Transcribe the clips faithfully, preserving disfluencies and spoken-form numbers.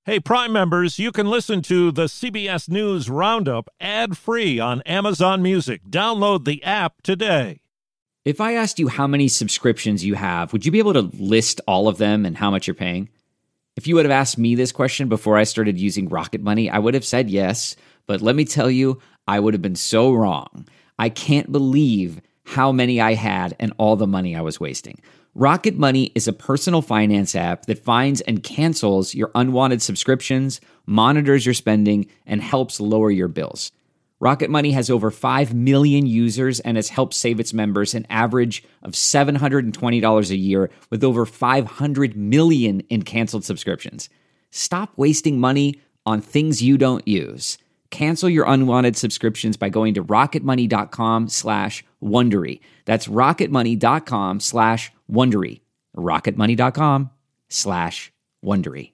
Hey, Prime members, you can listen to the C B S News Roundup ad-free on Amazon Music. Download the app today. If I asked you how many subscriptions you have, would you be able to list all of them and how much you're paying? If you would have asked me this question before I started using Rocket Money, I would have said yes. But let me tell you, I would have been so wrong. I can't believe how many I had and all the money I was wasting. Rocket Money is a personal finance app that finds and cancels your unwanted subscriptions, monitors your spending, and helps lower your bills. Rocket Money has over five million users and has helped save its members an average of seven hundred twenty dollars a year with over five hundred million in canceled subscriptions. Stop wasting money on things you don't use. Cancel your unwanted subscriptions by going to rocketmoney.com slash Wondery. That's rocketmoney.com slash Wondery. rocketmoney.com slash Wondery.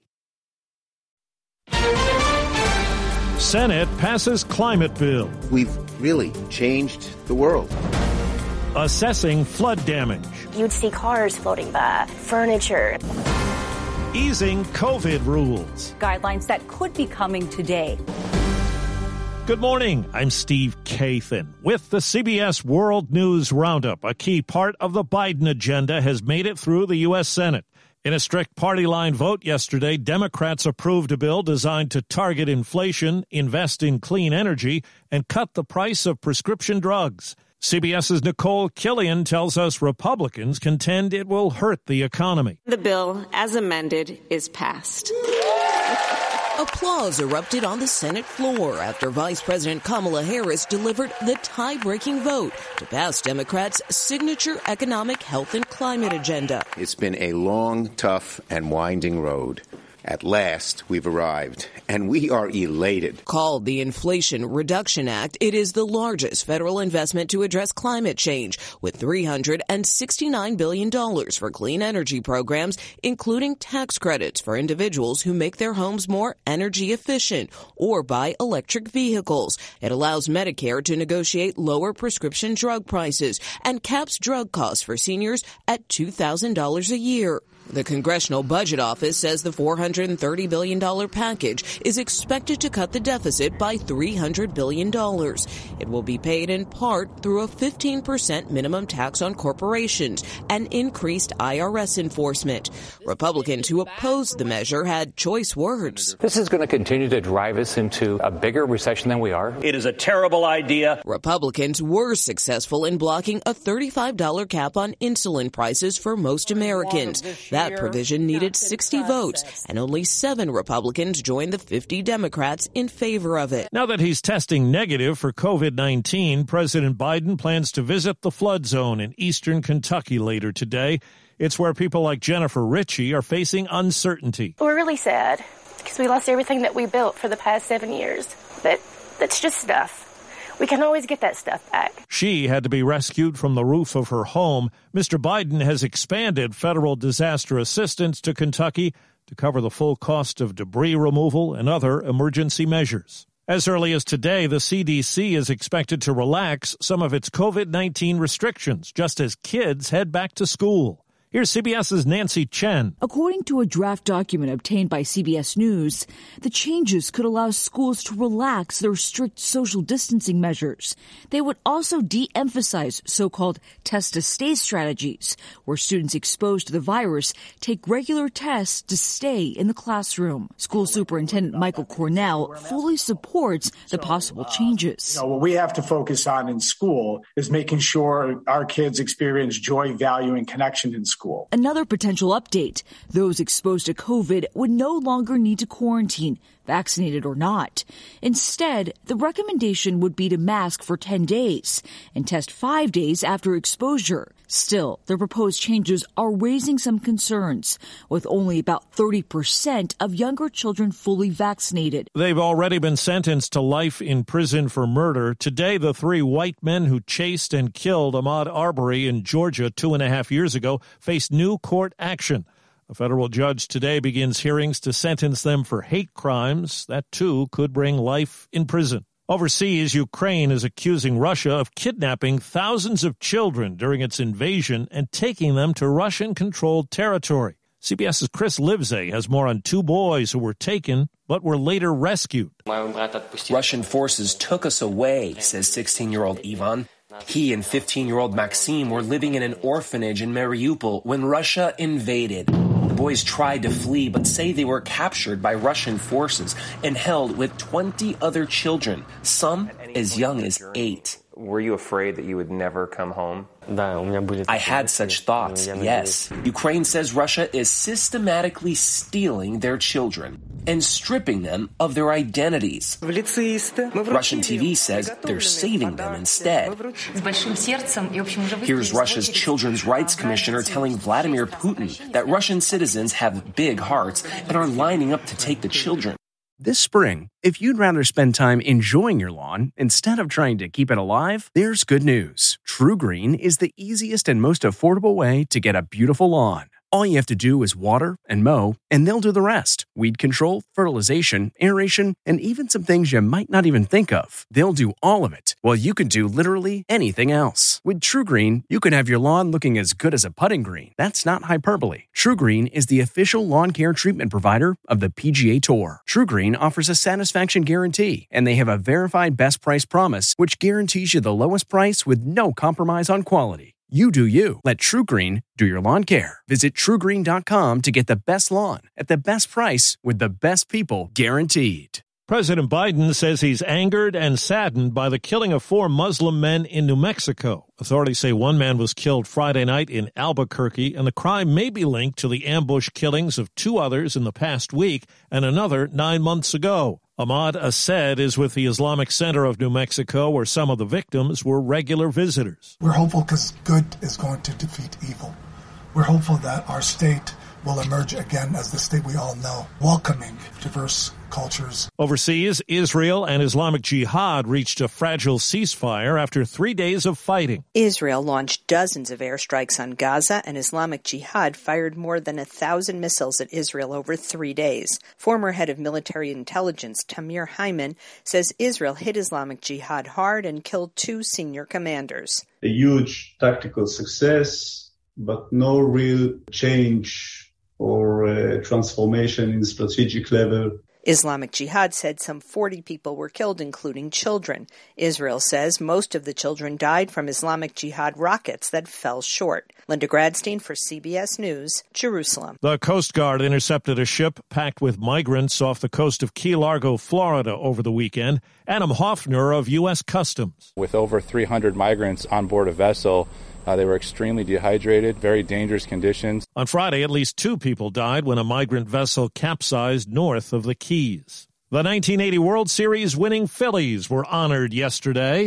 Senate passes climate bill. We've really changed the world. Assessing flood damage. You'd see cars floating by, furniture. Easing COVID rules. Guidelines that could be coming today. Good morning. I'm Steve Kathan with the C B S World News Roundup. A key part of the Biden agenda has made it through the U S. Senate. In a strict party line vote yesterday, Democrats approved a bill designed to target inflation, invest in clean energy, and cut the price of prescription drugs. CBS's Nicole Killian tells us Republicans contend it will hurt the economy. The bill, as amended, is passed. Applause erupted on the Senate floor after Vice President Kamala Harris delivered the tie-breaking vote to pass Democrats' signature economic, health, and climate agenda. It's been a long, tough, and winding road. At last, we've arrived, and we are elated. Called the Inflation Reduction Act, it is the largest federal investment to address climate change, with three hundred sixty-nine billion dollars for clean energy programs, including tax credits for individuals who make their homes more energy efficient or buy electric vehicles. It allows Medicare to negotiate lower prescription drug prices and caps drug costs for seniors at two thousand dollars a year. The Congressional Budget Office says the four hundred thirty billion dollars package is expected to cut the deficit by three hundred billion dollars. It will be paid in part through a fifteen percent minimum tax on corporations and increased I R S enforcement. Republicans who opposed the measure had choice words. This is going to continue to drive us into a bigger recession than we are. It is a terrible idea. Republicans were successful in blocking a thirty-five dollars cap on insulin prices for most Americans. That provision needed sixty votes, and only seven Republicans joined the fifty Democrats in favor of it. Now that he's testing negative for COVID nineteen, President Biden plans to visit the flood zone in eastern Kentucky later today. It's where people like Jennifer Ritchie are facing uncertainty. We're really sad because we lost everything that we built for the past seven years. But that's just stuff. We can always get that stuff back. She had to be rescued from the roof of her home. Mister Biden has expanded federal disaster assistance to Kentucky to cover the full cost of debris removal and other emergency measures. As early as today, the C D C is expected to relax some of its COVID nineteen restrictions just as kids head back to school. Here's CBS's Nancy Chen. According to a draft document obtained by C B S News, the changes could allow schools to relax their strict social distancing measures. They would also de-emphasize so-called test-to-stay strategies, where students exposed to the virus take regular tests to stay in the classroom. School Superintendent Michael Cornell fully supports the possible changes. You know, what we have to focus on in school is making sure our kids experience joy, value, and connection in school. Another potential update, those exposed to COVID would no longer need to quarantine, vaccinated or not. Instead, the recommendation would be to mask for ten days and test five days after exposure. Still, the proposed changes are raising some concerns, with only about thirty percent of younger children fully vaccinated. They've already been sentenced to life in prison for murder. Today, the three white men who chased and killed Ahmaud Arbery in Georgia two and a half years ago face new court action. A federal judge today begins hearings to sentence them for hate crimes. That, too, could bring life in prison. Overseas, Ukraine is accusing Russia of kidnapping thousands of children during its invasion and taking them to Russian-controlled territory. CBS's Chris Livesay has more on two boys who were taken but were later rescued. Russian forces took us away, says sixteen-year-old Ivan. He and fifteen-year-old Maxim were living in an orphanage in Mariupol when Russia invaded. The boys tried to flee, but say they were captured by Russian forces and held with twenty other children, some as young as eight. Were you afraid that you would never come home? I had such thoughts, yes. Ukraine says Russia is systematically stealing their children and stripping them of their identities. Russian T V says they're saving them instead. Here's Russia's Children's Rights Commissioner telling Vladimir Putin that Russian citizens have big hearts and are lining up to take the children. This spring, if you'd rather spend time enjoying your lawn instead of trying to keep it alive, there's good news. True Green is the easiest and most affordable way to get a beautiful lawn. All you have to do is water and mow, and they'll do the rest. Weed control, fertilization, aeration, and even some things you might not even think of. They'll do all of it, while you can do literally anything else. With True Green, you can have your lawn looking as good as a putting green. That's not hyperbole. True Green is the official lawn care treatment provider of the P G A Tour. True Green offers a satisfaction guarantee, and they have a verified best price promise, which guarantees you the lowest price with no compromise on quality. You do you. Let True Green do your lawn care. Visit true green dot com to get the best lawn at the best price with the best people guaranteed. President Biden says he's angered and saddened by the killing of four Muslim men in New Mexico. Authorities say one man was killed Friday night in Albuquerque, and the crime may be linked to the ambush killings of two others in the past week and another nine months ago. Ahmad Assed is with the Islamic Center of New Mexico, where some of the victims were regular visitors. We're hopeful because good is going to defeat evil. We're hopeful that our state will emerge again as the state we all know, welcoming diverse cultures. Overseas, Israel and Islamic Jihad reached a fragile ceasefire after three days of fighting. Israel launched dozens of airstrikes on Gaza, and Islamic Jihad fired more than a thousand missiles at Israel over three days. Former head of military intelligence Tamir Hyman says Israel hit Islamic Jihad hard and killed two senior commanders. A huge tactical success, but no real change or uh, transformation in strategic level. Islamic Jihad said some forty people were killed, including children. Israel says most of the children died from Islamic Jihad rockets that fell short. Linda Gradstein for C B S News, Jerusalem. The Coast Guard intercepted a ship packed with migrants off the coast of Key Largo, Florida over the weekend. Adam Hoffner of U S Customs. With over three hundred migrants on board a vessel, Uh, they were extremely dehydrated, very dangerous conditions. On Friday, at least two people died when a migrant vessel capsized north of the Keys. The nineteen eighty World Series winning Phillies were honored yesterday.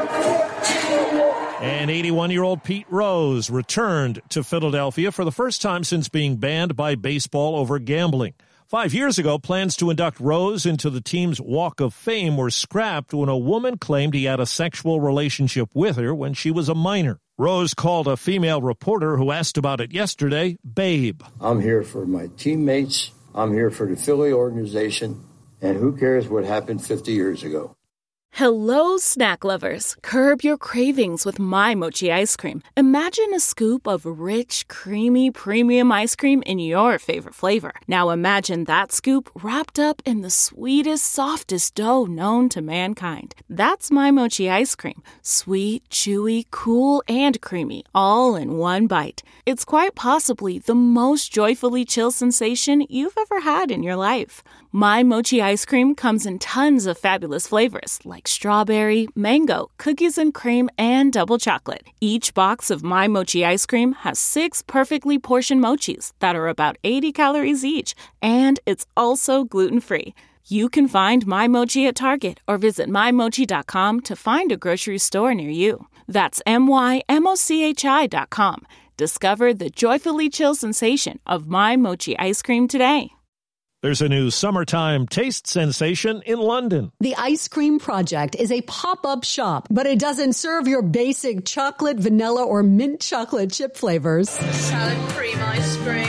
And eighty-one-year-old Pete Rose returned to Philadelphia for the first time since being banned by baseball over gambling. Five years ago, plans to induct Rose into the team's Walk of Fame were scrapped when a woman claimed he had a sexual relationship with her when she was a minor. Rose called a female reporter who asked about it yesterday, babe. I'm here for my teammates. I'm here for the Philly organization. And who cares what happened fifty years ago? Hello, snack lovers. Curb your cravings with My Mochi ice cream. Imagine a scoop of rich, creamy, premium ice cream in your favorite flavor. Now imagine that scoop wrapped up in the sweetest, softest dough known to mankind. That's My Mochi ice cream. Sweet, chewy, cool, and creamy, all in one bite. It's quite possibly the most joyfully chill sensation you've ever had in your life. My Mochi ice cream comes in tons of fabulous flavors like strawberry, mango, cookies and cream, and double chocolate. Each box of My Mochi ice cream has six perfectly portioned mochis that are about eighty calories each, and it's also gluten-free. You can find My Mochi at Target or visit my mochi dot com to find a grocery store near you. That's M Y M O C H I dot com. Discover the joyfully chill sensation of My Mochi ice cream today. There's a new summertime taste sensation in London. The Ice Cream Project is a pop-up shop, but it doesn't serve your basic chocolate, vanilla, or mint chocolate chip flavors. Salad cream ice cream.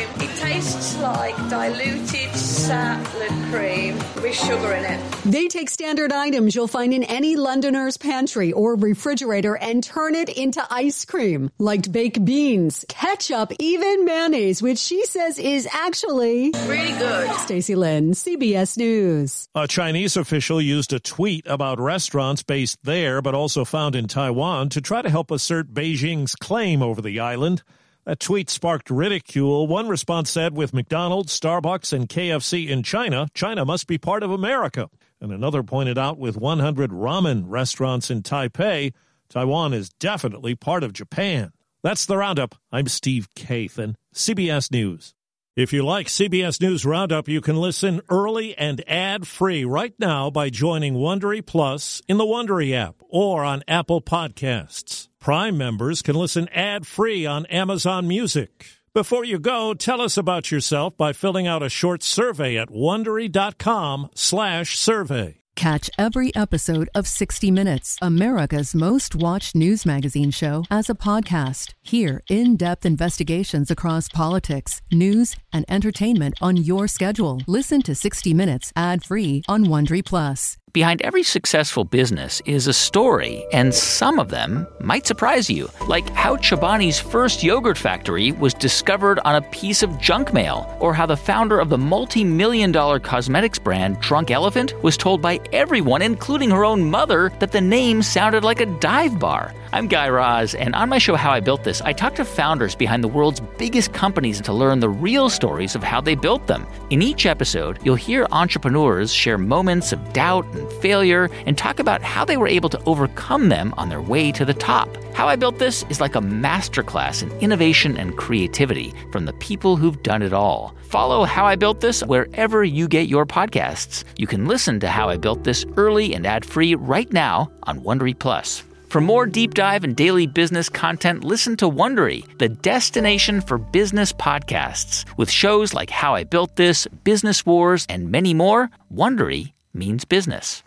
tastes like diluted salad cream with sugar in it. They take standard items you'll find in any Londoner's pantry or refrigerator and turn it into ice cream, like baked beans, ketchup, even mayonnaise, which she says is actually really good. Stacey Lynn, C B S News. A Chinese official used a tweet about restaurants based there but also found in Taiwan to try to help assert Beijing's claim over the island. That tweet sparked ridicule. One response said, with McDonald's, Starbucks, and K F C in China, China must be part of America. And another pointed out, with one hundred ramen restaurants in Taipei, Taiwan is definitely part of Japan. That's the Roundup. I'm Steve Kathan, C B S News. If you like C B S News Roundup, you can listen early and ad-free right now by joining Wondery Plus in the Wondery app or on Apple Podcasts. Prime members can listen ad-free on Amazon Music. Before you go, tell us about yourself by filling out a short survey at Wondery.com slash survey. Catch every episode of sixty minutes, America's most watched news magazine show, as a podcast. Hear in-depth investigations across politics, news, and entertainment on your schedule. Listen to sixty minutes ad-free on Wondery Plus. Behind every successful business is a story, and some of them might surprise you. Like how Chobani's first yogurt factory was discovered on a piece of junk mail, or how the founder of the multi-million dollar cosmetics brand Drunk Elephant was told by everyone, including her own mother, that the name sounded like a dive bar. I'm Guy Raz, and on my show How I Built This, I talk to founders behind the world's biggest companies to learn the real stories of how they built them. In each episode, you'll hear entrepreneurs share moments of doubt and failure and talk about how they were able to overcome them on their way to the top. How I Built This is like a masterclass in innovation and creativity from the people who've done it all. Follow How I Built This wherever you get your podcasts. You can listen to How I Built This early and ad-free right now on Wondery Plus. For more deep dive and daily business content, listen to Wondery, the destination for business podcasts. With shows like How I Built This, Business Wars, and many more, Wondery means business.